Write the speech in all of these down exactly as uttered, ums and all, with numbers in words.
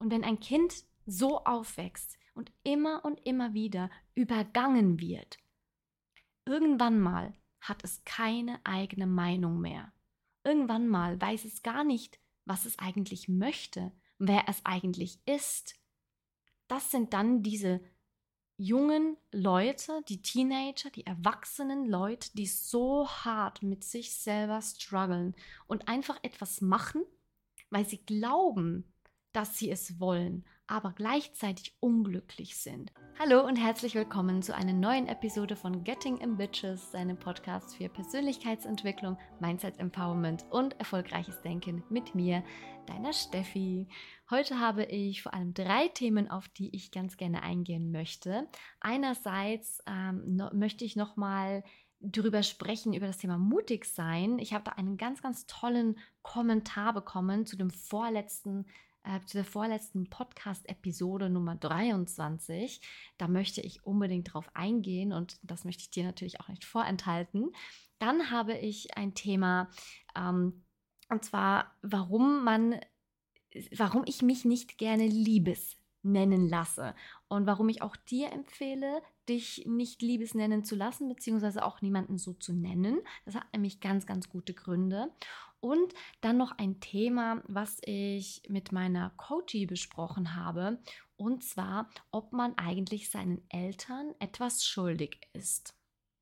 Und wenn ein Kind so aufwächst und immer und immer wieder übergangen wird, irgendwann mal hat es keine eigene Meinung mehr. Irgendwann mal weiß es gar nicht, was es eigentlich möchte, wer es eigentlich ist. Das sind dann diese jungen Leute, die Teenager, die erwachsenen Leute, die so hart mit sich selber strugglen und einfach etwas machen, weil sie glauben, dass sie es wollen, aber gleichzeitig unglücklich sind. Hallo und herzlich willkommen zu einer neuen Episode von Getting in Bitches, seinem Podcast für Persönlichkeitsentwicklung, Mindset Empowerment und erfolgreiches Denken mit mir, deiner Steffi. Heute habe ich vor allem drei Themen, auf die ich ganz gerne eingehen möchte. Einerseits ähm, no, möchte ich nochmal drüber sprechen, über das Thema mutig sein. Ich habe da einen ganz, ganz tollen Kommentar bekommen zu dem vorletzten Äh, zu der vorletzten Podcast-Episode Nummer dreiundzwanzig. Da möchte ich unbedingt drauf eingehen und das möchte ich dir natürlich auch nicht vorenthalten. Dann habe ich ein Thema, ähm, und zwar, warum man, warum ich mich nicht gerne Liebes nennen lasse und warum ich auch dir empfehle, dich nicht Liebes nennen zu lassen, beziehungsweise auch niemanden so zu nennen. Das hat nämlich ganz, ganz gute Gründe. Und dann noch ein Thema, was ich mit meiner Coachie besprochen habe, und zwar, ob man eigentlich seinen Eltern etwas schuldig ist.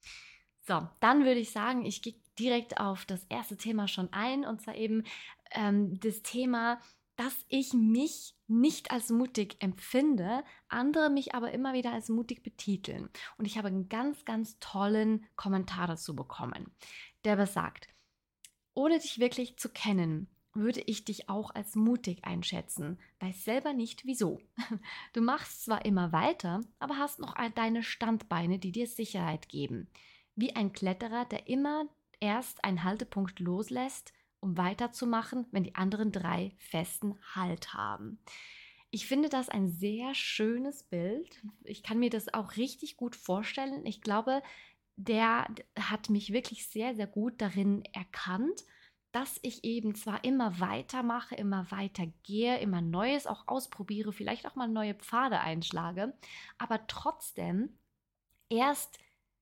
So, dann würde ich sagen, ich gehe direkt auf das erste Thema schon ein, und zwar eben ähm, das Thema, dass ich mich nicht als mutig empfinde, andere mich aber immer wieder als mutig betiteln. Und ich habe einen ganz, ganz tollen Kommentar dazu bekommen, der besagt: Ohne dich wirklich zu kennen, würde ich dich auch als mutig einschätzen, weiß selber nicht wieso. Du machst zwar immer weiter, aber hast noch deine Standbeine, die dir Sicherheit geben. Wie ein Kletterer, der immer erst einen Haltepunkt loslässt, um weiterzumachen, wenn die anderen drei festen Halt haben. Ich finde das ein sehr schönes Bild. Ich kann mir das auch richtig gut vorstellen. Ich glaube, der hat mich wirklich sehr, sehr gut darin erkannt, dass ich eben zwar immer weitermache, immer weiter gehe, immer Neues auch ausprobiere, vielleicht auch mal neue Pfade einschlage, aber trotzdem erst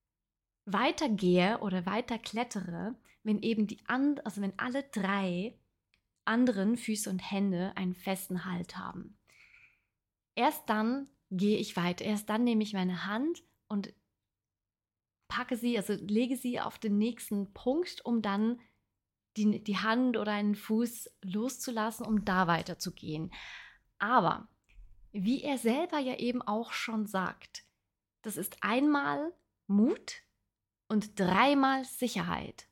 weitergehe oder weiter klettere, wenn eben die and- also wenn alle drei anderen Füße und Hände einen festen Halt haben. Erst dann gehe ich weiter, erst dann nehme ich meine Hand und packe sie, also lege sie auf den nächsten Punkt, um dann die, die Hand oder einen Fuß loszulassen, um da weiterzugehen. Aber wie er selber ja eben auch schon sagt, das ist einmal Mut und dreimal Sicherheit.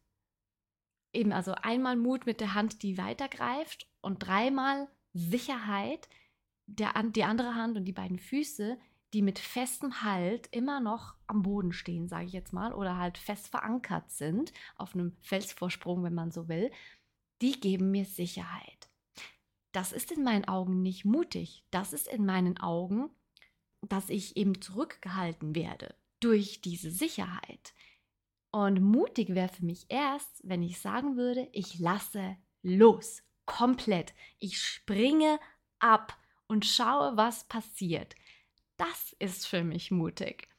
Eben also einmal Mut mit der Hand, die weitergreift, und dreimal Sicherheit, der, die andere Hand und die beiden Füße, die mit festem Halt immer noch am Boden stehen, sage ich jetzt mal, oder halt fest verankert sind, auf einem Felsvorsprung, wenn man so will, die geben mir Sicherheit. Das ist in meinen Augen nicht mutig. Das ist in meinen Augen, dass ich eben zurückgehalten werde durch diese Sicherheit. Und mutig wäre für mich erst, wenn ich sagen würde, ich lasse los, komplett. Ich springe ab und schaue, was passiert. Das ist für mich mutig.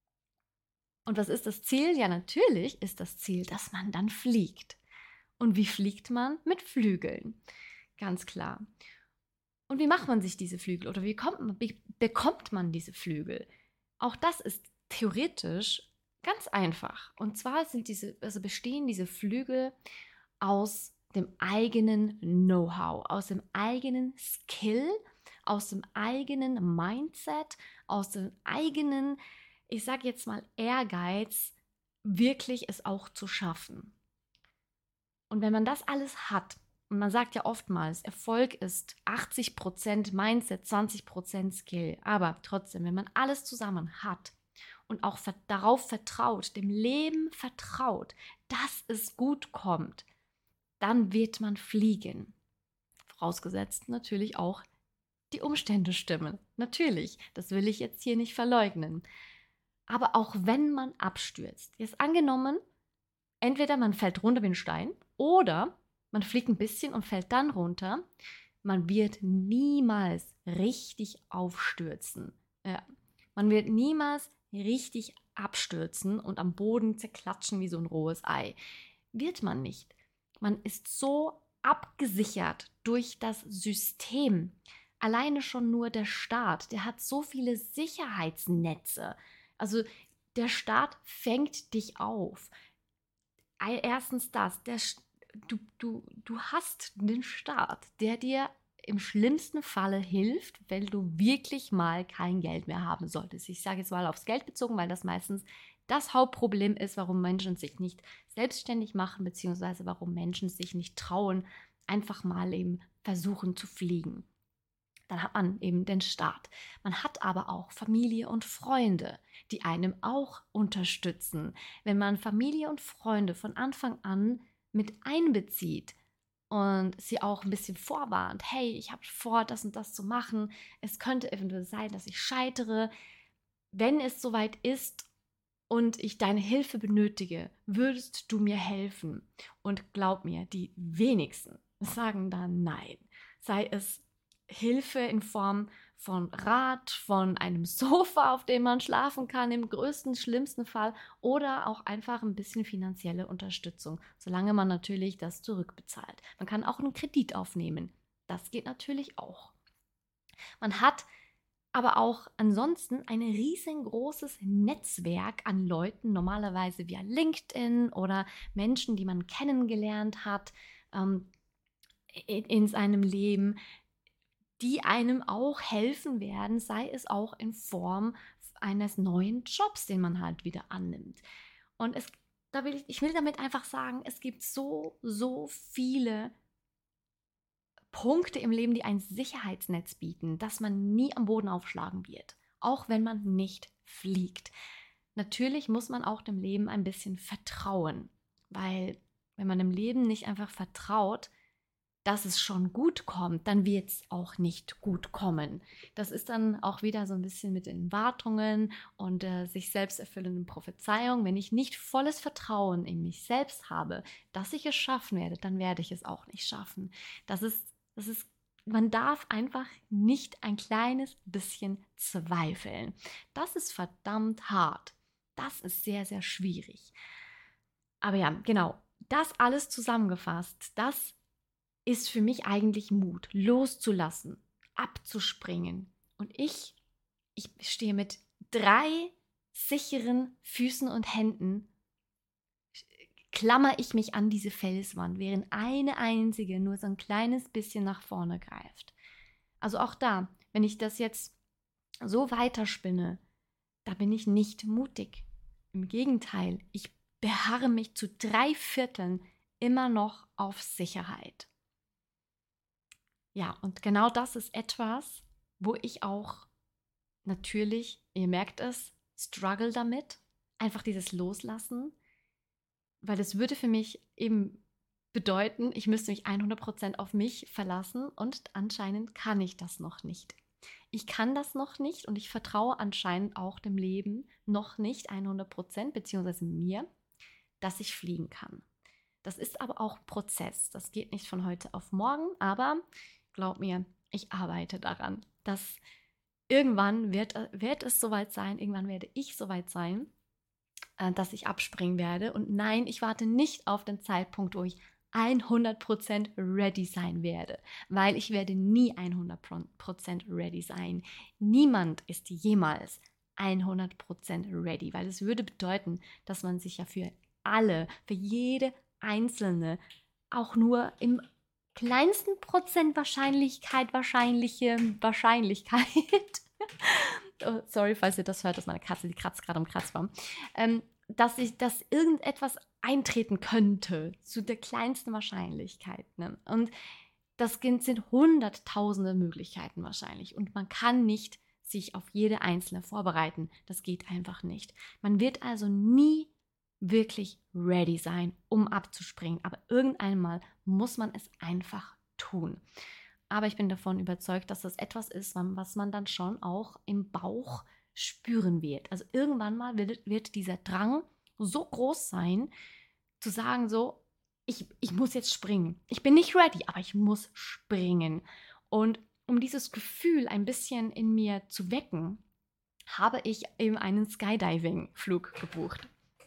Und was ist das Ziel? Ja, natürlich ist das Ziel, dass man dann fliegt. Und wie fliegt man? Mit Flügeln. Ganz klar. Und wie macht man sich diese Flügel oder wie, kommt man, wie bekommt man diese Flügel? Auch das ist theoretisch ganz einfach. Und zwar sind diese, also bestehen diese Flügel aus dem eigenen Know-how, aus dem eigenen Skill, aus dem eigenen Mindset, aus dem eigenen, ich sage jetzt mal, Ehrgeiz, wirklich es auch zu schaffen. Und wenn man das alles hat, und man sagt ja oftmals, Erfolg ist achtzig Prozent Mindset, zwanzig Prozent Skill, aber trotzdem, wenn man alles zusammen hat und auch darauf vertraut, dem Leben vertraut, dass es gut kommt, dann wird man fliegen. Vorausgesetzt natürlich auch, die Umstände stimmen. Natürlich, das will ich jetzt hier nicht verleugnen. Aber auch wenn man abstürzt, jetzt angenommen, entweder man fällt runter wie ein Stein oder man fliegt ein bisschen und fällt dann runter, man wird niemals richtig aufstürzen. Ja. Man wird niemals richtig abstürzen und am Boden zerklatschen wie so ein rohes Ei. Wird man nicht. Man ist so abgesichert durch das System. Alleine schon nur der Staat, der hat so viele Sicherheitsnetze. Also der Staat fängt dich auf. Erstens das, der, du, du, du hast den Staat, der dir im schlimmsten Falle hilft, wenn du wirklich mal kein Geld mehr haben solltest. Ich sage jetzt mal aufs Geld bezogen, weil das meistens das Hauptproblem ist, warum Menschen sich nicht selbstständig machen, beziehungsweise warum Menschen sich nicht trauen, einfach mal eben versuchen zu fliegen. Dann hat man eben den Staat. Man hat aber auch Familie und Freunde, die einem auch unterstützen. Wenn man Familie und Freunde von Anfang an mit einbezieht und sie auch ein bisschen vorwarnt, hey, ich habe vor, das und das zu machen, es könnte eventuell sein, dass ich scheitere. Wenn es soweit ist und ich deine Hilfe benötige, würdest du mir helfen? Und glaub mir, die wenigsten sagen dann nein. Sei es Hilfe in Form von Rat, von einem Sofa, auf dem man schlafen kann, im größten, schlimmsten Fall, oder auch einfach ein bisschen finanzielle Unterstützung, solange man natürlich das zurückbezahlt. Man kann auch einen Kredit aufnehmen. Das geht natürlich auch. Man hat aber auch ansonsten ein riesengroßes Netzwerk an Leuten, normalerweise via LinkedIn oder Menschen, die man kennengelernt hat ähm, in, in seinem Leben, die einem auch helfen werden, sei es auch in Form eines neuen Jobs, den man halt wieder annimmt. Und es, da will ich, ich will damit einfach sagen, es gibt so, so viele Punkte im Leben, die ein Sicherheitsnetz bieten, dass man nie am Boden aufschlagen wird, auch wenn man nicht fliegt. Natürlich muss man auch dem Leben ein bisschen vertrauen, weil wenn man dem Leben nicht einfach vertraut, dass es schon gut kommt, dann wird es auch nicht gut kommen. Das ist dann auch wieder so ein bisschen mit den Wartungen und äh, sich selbst erfüllenden Prophezeiungen. Wenn ich nicht volles Vertrauen in mich selbst habe, dass ich es schaffen werde, dann werde ich es auch nicht schaffen. Das ist, das ist, man darf einfach nicht ein kleines bisschen zweifeln. Das ist verdammt hart. Das ist sehr, sehr schwierig. Aber ja, genau, das alles zusammengefasst, das ist für mich eigentlich Mut, loszulassen, abzuspringen. Und ich, ich stehe mit drei sicheren Füßen und Händen, klammer ich mich an diese Felswand, während eine einzige nur so ein kleines bisschen nach vorne greift. Also auch da, wenn ich das jetzt so weiterspinne, da bin ich nicht mutig. Im Gegenteil, ich beharre mich zu drei Vierteln immer noch auf Sicherheit. Ja, und genau das ist etwas, wo ich auch natürlich, ihr merkt es, struggle damit, einfach dieses Loslassen, weil es würde für mich eben bedeuten, ich müsste mich hundert Prozent auf mich verlassen und anscheinend kann ich das noch nicht. Ich kann das noch nicht und ich vertraue anscheinend auch dem Leben noch nicht hundert Prozent, beziehungsweise mir, dass ich fliegen kann. Das ist aber auch ein Prozess. Das geht nicht von heute auf morgen, aber glaub mir, ich arbeite daran. Dass irgendwann wird, wird es soweit sein, irgendwann werde ich soweit sein, dass ich abspringen werde. Und nein, ich warte nicht auf den Zeitpunkt, wo ich hundert Prozent ready sein werde, weil ich werde nie hundert Prozent ready sein. Niemand ist jemals hundert Prozent ready, weil es würde bedeuten, dass man sich ja für alle, für jede einzelne, auch nur im kleinsten Prozent Wahrscheinlichkeit, wahrscheinliche Wahrscheinlichkeit, oh, sorry, falls ihr das hört, dass meine Katze, die kratzt gerade am Kratzbaum, ähm, dass ich, dass irgendetwas eintreten könnte, zu der kleinsten Wahrscheinlichkeit. Ne? Und das sind hunderttausende Möglichkeiten wahrscheinlich. Und man kann nicht sich auf jede einzelne vorbereiten. Das geht einfach nicht. Man wird also nie wirklich ready sein, um abzuspringen. Aber irgendwann Mal muss man es einfach tun. Aber ich bin davon überzeugt, dass das etwas ist, was man dann schon auch im Bauch spüren wird. Also irgendwann mal wird, wird dieser Drang so groß sein, zu sagen so, ich, ich muss jetzt springen. Ich bin nicht ready, aber ich muss springen. Und um dieses Gefühl ein bisschen in mir zu wecken, habe ich eben einen Skydiving-Flug gebucht.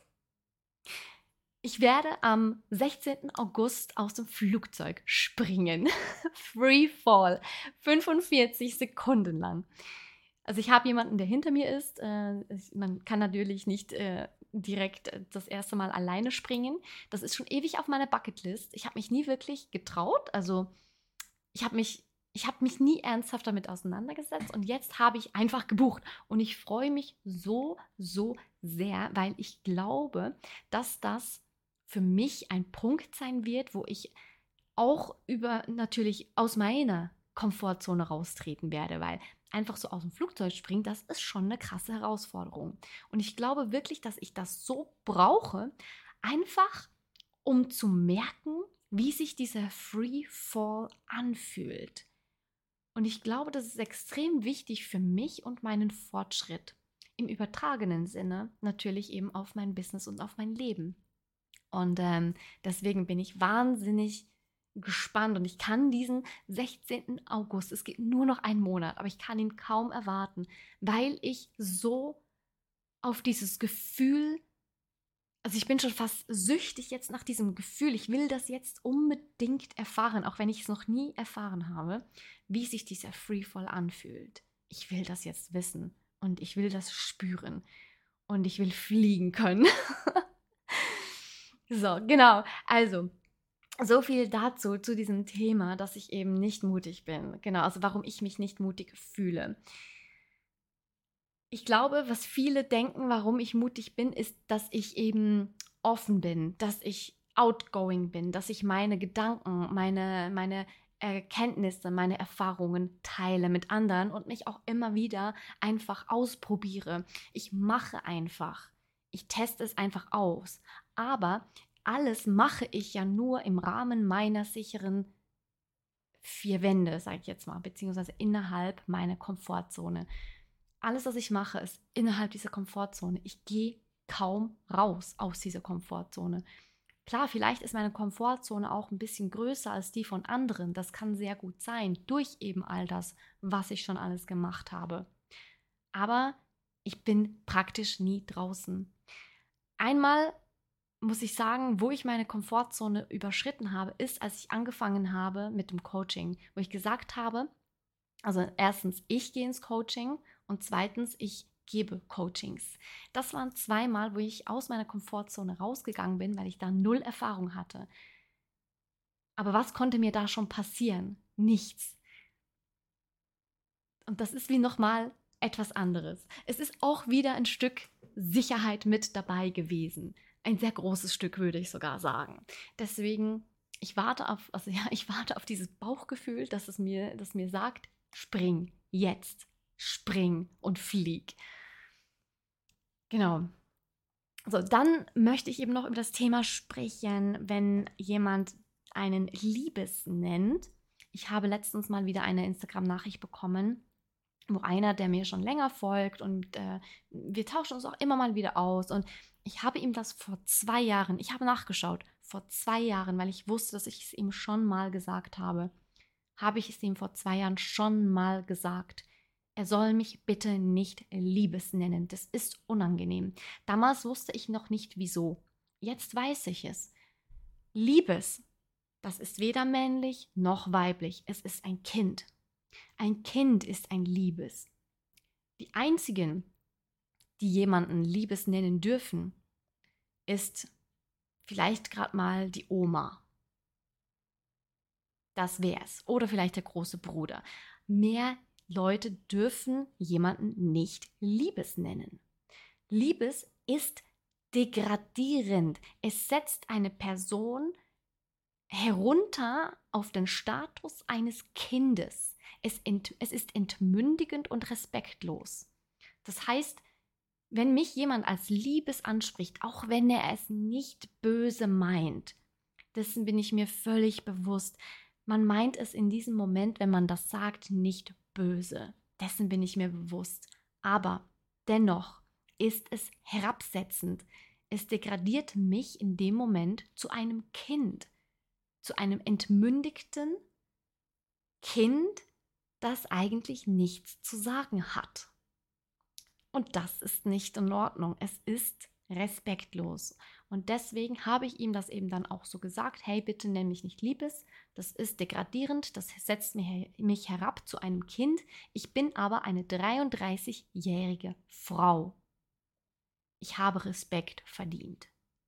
Ich werde am sechzehnten August aus dem Flugzeug springen. Free Fall. fünfundvierzig Sekunden lang. Also ich habe jemanden, der hinter mir ist. Äh, man kann natürlich nicht äh, direkt das erste Mal alleine springen. Das ist schon ewig auf meiner Bucketlist. Ich habe mich nie wirklich getraut. Also ich habe mich, ich habe mich nie ernsthaft damit auseinandergesetzt. Und jetzt habe ich einfach gebucht. Und ich freue mich so, so sehr, weil ich glaube, dass das für mich ein Punkt sein wird, wo ich auch über natürlich aus meiner Komfortzone raustreten werde, weil einfach so aus dem Flugzeug springen, das ist schon eine krasse Herausforderung. Und ich glaube wirklich, dass ich das so brauche, einfach um zu merken, wie sich dieser Free Fall anfühlt. Und ich glaube, das ist extrem wichtig für mich und meinen Fortschritt. Im übertragenen Sinne natürlich eben auf mein Business und auf mein Leben. Und ähm, deswegen bin ich wahnsinnig gespannt und ich kann diesen sechzehnten August, es geht nur noch einen Monat, aber ich kann ihn kaum erwarten, weil ich so auf dieses Gefühl, also ich bin schon fast süchtig jetzt nach diesem Gefühl, ich will das jetzt unbedingt erfahren, auch wenn ich es noch nie erfahren habe, wie sich dieser Freefall anfühlt. Ich will das jetzt wissen und ich will das spüren und ich will fliegen können. So, genau. Also, so viel dazu, zu diesem Thema, dass ich eben nicht mutig bin. Genau, also warum ich mich nicht mutig fühle. Ich glaube, was viele denken, warum ich mutig bin, ist, dass ich eben offen bin, dass ich outgoing bin, dass ich meine Gedanken, meine, meine Erkenntnisse, meine Erfahrungen teile mit anderen und mich auch immer wieder einfach ausprobiere. Ich mache einfach. Ich teste es einfach aus. Aber alles mache ich ja nur im Rahmen meiner sicheren vier Wände, sage ich jetzt mal, beziehungsweise innerhalb meiner Komfortzone. Alles, was ich mache, ist innerhalb dieser Komfortzone. Ich gehe kaum raus aus dieser Komfortzone. Klar, vielleicht ist meine Komfortzone auch ein bisschen größer als die von anderen. Das kann sehr gut sein, durch eben all das, was ich schon alles gemacht habe. Aber ich bin praktisch nie draußen. Einmal muss ich sagen, wo ich meine Komfortzone überschritten habe, ist, als ich angefangen habe mit dem Coaching, wo ich gesagt habe, also erstens, ich gehe ins Coaching und zweitens, ich gebe Coachings. Das waren zweimal, wo ich aus meiner Komfortzone rausgegangen bin, weil ich da null Erfahrung hatte. Aber was konnte mir da schon passieren? Nichts. Und das ist wie nochmal etwas anderes. Es ist auch wieder ein Stück Sicherheit mit dabei gewesen. Ein sehr großes Stück, würde ich sogar sagen. Deswegen, ich warte auf, also ja, ich warte auf dieses Bauchgefühl, dass es mir, das mir sagt, spring, jetzt, spring und flieg. Genau. So, dann möchte ich eben noch über das Thema sprechen, wenn jemand einen Liebes nennt. Ich habe letztens mal wieder eine Instagram-Nachricht bekommen, wo einer, der mir schon länger folgt und äh, wir tauschen uns auch immer mal wieder aus und ich habe ihm das vor zwei Jahren, ich habe nachgeschaut, vor zwei Jahren, weil ich wusste, dass ich es ihm schon mal gesagt habe, habe ich es ihm vor zwei Jahren schon mal gesagt. Er soll mich bitte nicht Liebes nennen, das ist unangenehm. Damals wusste ich noch nicht wieso. Jetzt weiß ich es. Liebes, das ist weder männlich noch weiblich, es ist ein Kind. Ein Kind ist ein Liebes. Die einzigen, die jemanden Liebes nennen dürfen, ist vielleicht gerade mal die Oma. Das wär's. Oder vielleicht der große Bruder. Mehr Leute dürfen jemanden nicht Liebes nennen. Liebes ist degradierend. Es setzt eine Person herunter auf den Status eines Kindes. Es, ent, es ist entmündigend und respektlos. Das heißt, wenn mich jemand als Liebes anspricht, auch wenn er es nicht böse meint, dessen bin ich mir völlig bewusst. Man meint es in diesem Moment, wenn man das sagt, nicht böse. Dessen bin ich mir bewusst. Aber dennoch ist es herabsetzend. Es degradiert mich in dem Moment zu einem Kind, zu einem entmündigten Kind, das eigentlich nichts zu sagen hat. Und das ist nicht in Ordnung. Es ist respektlos. Und deswegen habe ich ihm das eben dann auch so gesagt, hey, bitte nenn mich nicht Liebes, das ist degradierend, das setzt mich herab zu einem Kind. Ich bin aber eine dreiunddreißigjährige Frau. Ich habe Respekt verdient.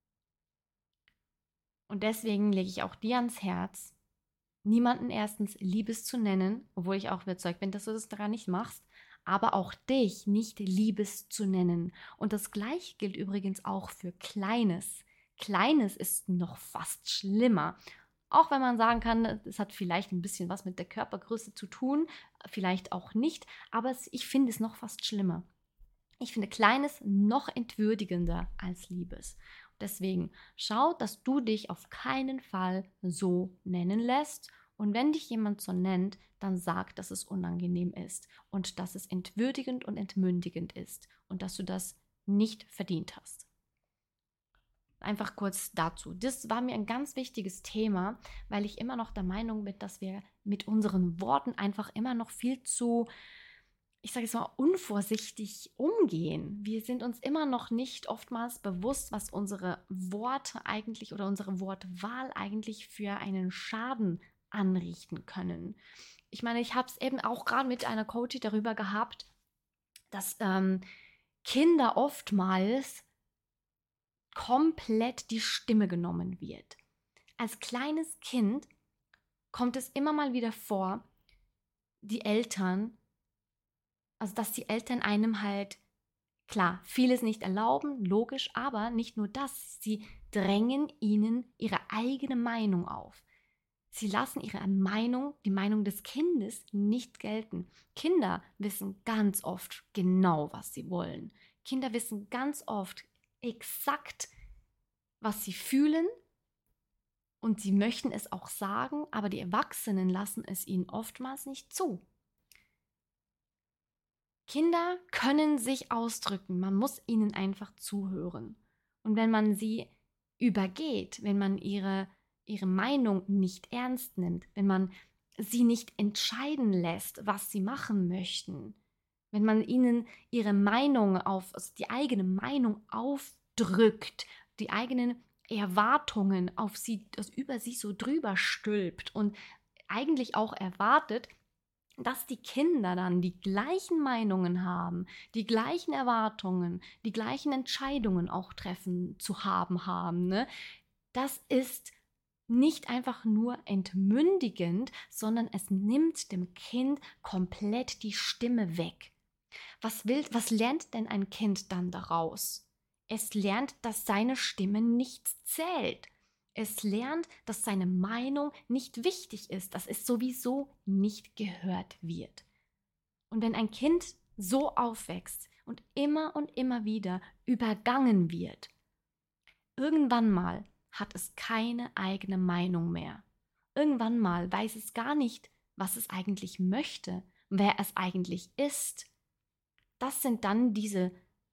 Und deswegen lege ich auch dir ans Herz, niemanden erstens Liebes zu nennen, obwohl ich auch überzeugt bin, dass du das daran nicht machst, aber auch dich nicht Liebes zu nennen. Und das Gleiche gilt übrigens auch für Kleines. Kleines ist noch fast schlimmer. Auch wenn man sagen kann, es hat vielleicht ein bisschen was mit der Körpergröße zu tun, vielleicht auch nicht, aber es, ich finde es noch fast schlimmer. Ich finde Kleines noch entwürdigender als Liebes. Deswegen schau, dass du dich auf keinen Fall so nennen lässt. Und wenn dich jemand so nennt, dann sag, dass es unangenehm ist und dass es entwürdigend und entmündigend ist und dass du das nicht verdient hast. Einfach kurz dazu. Das war mir ein ganz wichtiges Thema, weil ich immer noch der Meinung bin, dass wir mit unseren Worten einfach immer noch viel zu, ich sage jetzt mal, unvorsichtig umgehen. Wir sind uns immer noch nicht oftmals bewusst, was unsere Worte eigentlich oder unsere Wortwahl eigentlich für einen Schaden anrichten können. Ich meine, ich habe es eben auch gerade mit einer Coachie darüber gehabt, dass ähm, Kinder oftmals komplett die Stimme genommen wird. Als kleines Kind kommt es immer mal wieder vor, die Eltern, also dass die Eltern einem halt, klar, vieles nicht erlauben, logisch, aber nicht nur das, sie drängen ihnen ihre eigene Meinung auf. Sie lassen ihre Meinung, die Meinung des Kindes, nicht gelten. Kinder wissen ganz oft genau, was sie wollen. Kinder wissen ganz oft exakt, was sie fühlen und sie möchten es auch sagen, aber die Erwachsenen lassen es ihnen oftmals nicht zu. Kinder können sich ausdrücken, man muss ihnen einfach zuhören. Und wenn man sie übergeht, wenn man ihre ihre Meinung nicht ernst nimmt, wenn man sie nicht entscheiden lässt, was sie machen möchten, wenn man ihnen ihre Meinung auf, also die eigene Meinung aufdrückt, die eigenen Erwartungen auf sie, also über sie so drüber stülpt und eigentlich auch erwartet, dass die Kinder dann die gleichen Meinungen haben, die gleichen Erwartungen, die gleichen Entscheidungen auch treffen zu haben haben, ne? Das ist nicht einfach nur entmündigend, sondern es nimmt dem Kind komplett die Stimme weg. Was will, was lernt denn ein Kind dann daraus? Es lernt, dass seine Stimme nichts zählt. Es lernt, dass seine Meinung nicht wichtig ist, dass es sowieso nicht gehört wird. Und wenn ein Kind so aufwächst und immer und immer wieder übergangen wird, irgendwann mal hat es keine eigene Meinung mehr. Irgendwann mal weiß es gar nicht, was es eigentlich möchte, wer es eigentlich ist. Das sind dann diese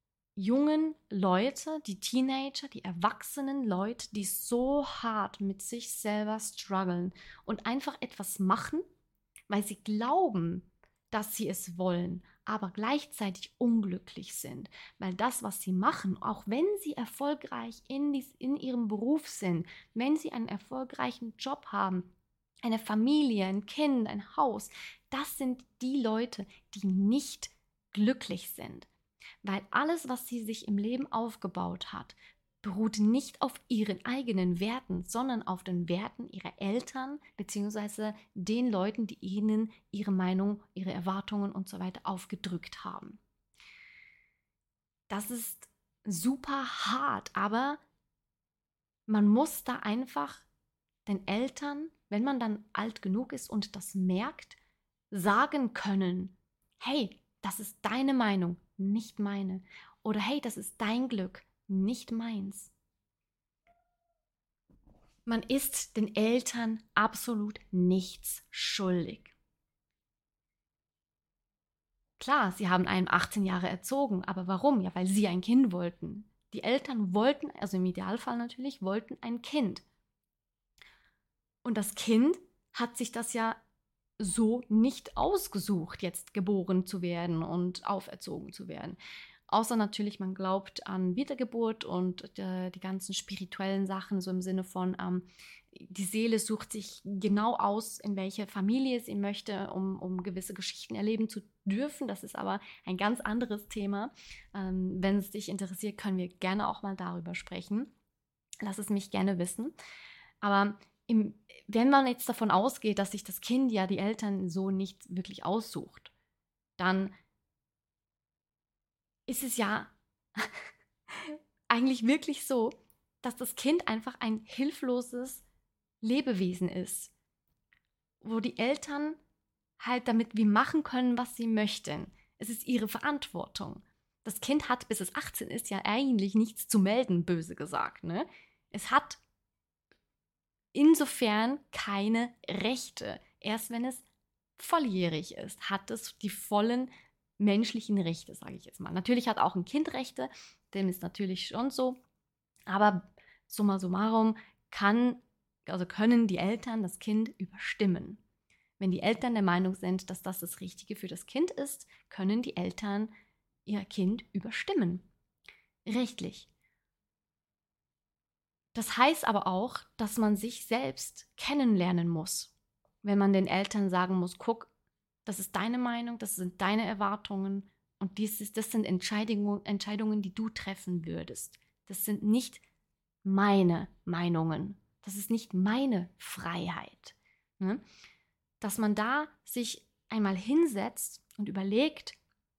jungen Leute, die Teenager, die erwachsenen Leute, die so hart mit sich selber strugglen und einfach etwas machen, weil sie glauben, dass sie es wollen, aber gleichzeitig unglücklich sind, weil das, was sie machen, auch wenn sie erfolgreich in, dies, in ihrem Beruf sind, wenn sie einen erfolgreichen Job haben, eine Familie, ein Kind, ein Haus, das sind die Leute, die nicht glücklich sind, weil alles, was sie sich im Leben aufgebaut hat, beruht nicht auf ihren eigenen Werten, sondern auf den Werten ihrer Eltern bzw. den Leuten, die ihnen ihre Meinung, ihre Erwartungen und so weiter aufgedrückt haben. Das ist super hart, aber man muss da einfach den Eltern, wenn man dann alt genug ist und das merkt, sagen können, hey, das ist deine Meinung, nicht meine. Oder hey, das ist dein Glück, nicht meins. Man ist den Eltern absolut nichts schuldig. Klar, sie haben einen achtzehn Jahre erzogen, aber warum? Ja, weil sie ein Kind wollten. Die Eltern wollten, also im Idealfall natürlich, wollten ein Kind. Und das Kind hat sich das ja so nicht ausgesucht, jetzt geboren zu werden und auferzogen zu werden. Außer natürlich, man glaubt an Wiedergeburt und äh, die ganzen spirituellen Sachen, so im Sinne von, ähm, die Seele sucht sich genau aus, in welche Familie sie möchte, um, um gewisse Geschichten erleben zu dürfen. Das ist aber ein ganz anderes Thema. Ähm, wenn es dich interessiert, können wir gerne auch mal darüber sprechen. Lass es mich gerne wissen. Aber im, wenn man jetzt davon ausgeht, dass sich das Kind ja die Eltern so nicht wirklich aussucht, dann ist es ja eigentlich wirklich so, dass das Kind einfach ein hilfloses Lebewesen ist, wo die Eltern halt damit wie machen können, was sie möchten. Es ist ihre Verantwortung. Das Kind hat, bis es achtzehn ist, ja eigentlich nichts zu melden, böse gesagt. Ne? Es hat insofern keine Rechte. Erst wenn es volljährig ist, hat es die vollen menschlichen Rechte, sage ich jetzt mal. Natürlich hat auch ein Kind Rechte, dem ist natürlich schon so, aber summa summarum kann, also können die Eltern das Kind überstimmen. Wenn die Eltern der Meinung sind, dass das das Richtige für das Kind ist, können die Eltern ihr Kind überstimmen. Rechtlich. Das heißt aber auch, dass man sich selbst kennenlernen muss. Wenn man den Eltern sagen muss, guck, das ist deine Meinung, das sind deine Erwartungen und dies ist, das sind Entscheidungen, Entscheidungen, die du treffen würdest. Das sind nicht meine Meinungen. Das ist nicht meine Freiheit. Ne? Dass man da sich einmal hinsetzt und überlegt,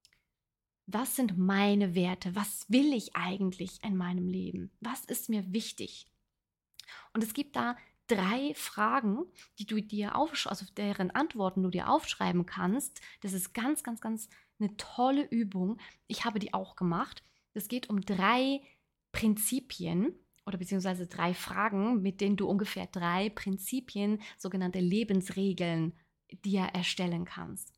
was sind meine Werte? Was will ich eigentlich in meinem Leben? Was ist mir wichtig? Und es gibt da drei Fragen, die du dir aufsch- also deren Antworten du dir aufschreiben kannst. Das ist ganz, ganz, ganz eine tolle Übung. Ich habe die auch gemacht. Es geht um drei Prinzipien oder beziehungsweise drei Fragen, mit denen du ungefähr drei Prinzipien, sogenannte Lebensregeln, dir erstellen kannst.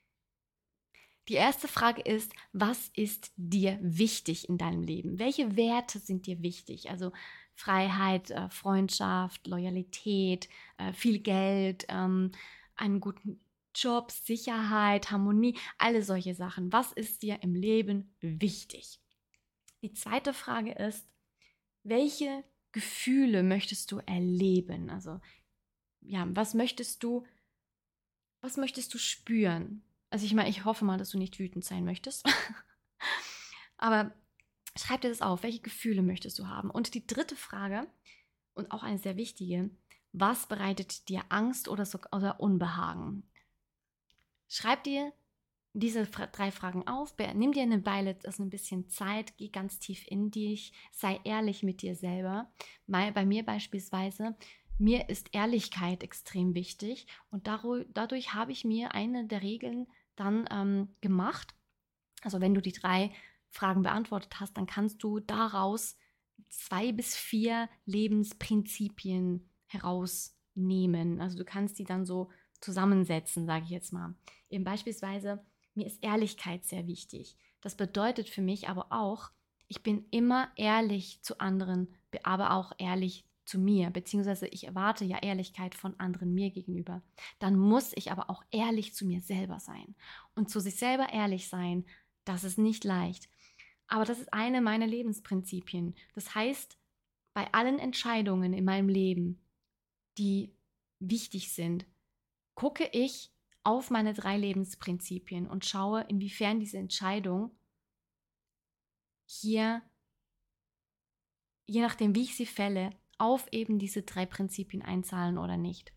Die erste Frage ist, was ist dir wichtig in deinem Leben? Welche Werte sind dir wichtig? Also Freiheit, äh, Freundschaft, Loyalität, äh, viel Geld, ähm, einen guten Job, Sicherheit, Harmonie, alle solche Sachen. Was ist dir im Leben wichtig? Die zweite Frage ist, welche Gefühle möchtest du erleben? Also ja, was möchtest du, was möchtest du spüren? Also ich meine, ich hoffe mal, dass du nicht wütend sein möchtest. Aber schreib dir das auf. Welche Gefühle möchtest du haben? Und die dritte Frage, und auch eine sehr wichtige, was bereitet dir Angst oder, so, oder Unbehagen? Schreib dir diese drei Fragen auf. Nimm dir eine Weile, also ein bisschen Zeit, geh ganz tief in dich, sei ehrlich mit dir selber. Bei mir beispielsweise, mir ist Ehrlichkeit extrem wichtig und dadurch, dadurch habe ich mir eine der Regeln dann ähm, gemacht. Also wenn du die drei Fragen beantwortet hast, dann kannst du daraus zwei bis vier Lebensprinzipien herausnehmen. Also du kannst die dann so zusammensetzen, sage ich jetzt mal. Eben beispielsweise, mir ist Ehrlichkeit sehr wichtig. Das bedeutet für mich aber auch, ich bin immer ehrlich zu anderen, aber auch ehrlich zu mir, beziehungsweise ich erwarte ja Ehrlichkeit von anderen mir gegenüber. Dann muss ich aber auch ehrlich zu mir selber sein. Und zu sich selber ehrlich sein, das ist nicht leicht. Aber das ist eine meiner Lebensprinzipien. Das heißt, bei allen Entscheidungen in meinem Leben, die wichtig sind, gucke ich auf meine drei Lebensprinzipien und schaue, inwiefern diese Entscheidung hier, je nachdem wie ich sie fälle, auf eben diese drei Prinzipien einzahlen oder nicht.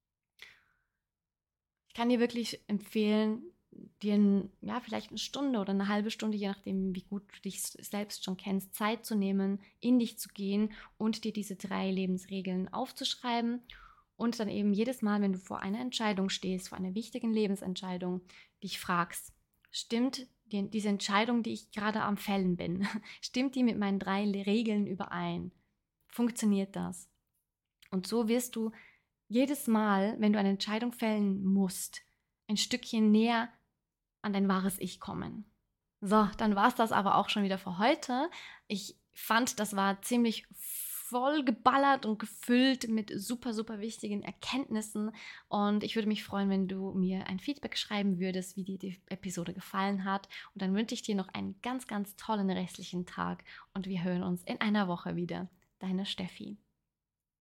Ich kann dir wirklich empfehlen, dir ja, vielleicht eine Stunde oder eine halbe Stunde, je nachdem, wie gut du dich selbst schon kennst, Zeit zu nehmen, in dich zu gehen und dir diese drei Lebensregeln aufzuschreiben und dann eben jedes Mal, wenn du vor einer Entscheidung stehst, vor einer wichtigen Lebensentscheidung, dich fragst, stimmt die, diese Entscheidung, die ich gerade am Fällen bin, stimmt die mit meinen drei Regeln überein? Funktioniert das? Und so wirst du jedes Mal, wenn du eine Entscheidung fällen musst, ein Stückchen näher an dein wahres Ich kommen. So, dann war es das aber auch schon wieder für heute. Ich fand, das war ziemlich voll geballert und gefüllt mit super, super wichtigen Erkenntnissen. Und ich würde mich freuen, wenn du mir ein Feedback schreiben würdest, wie dir die Episode gefallen hat. Und dann wünsche ich dir noch einen ganz, ganz tollen restlichen Tag und wir hören uns in einer Woche wieder. Deine Steffi.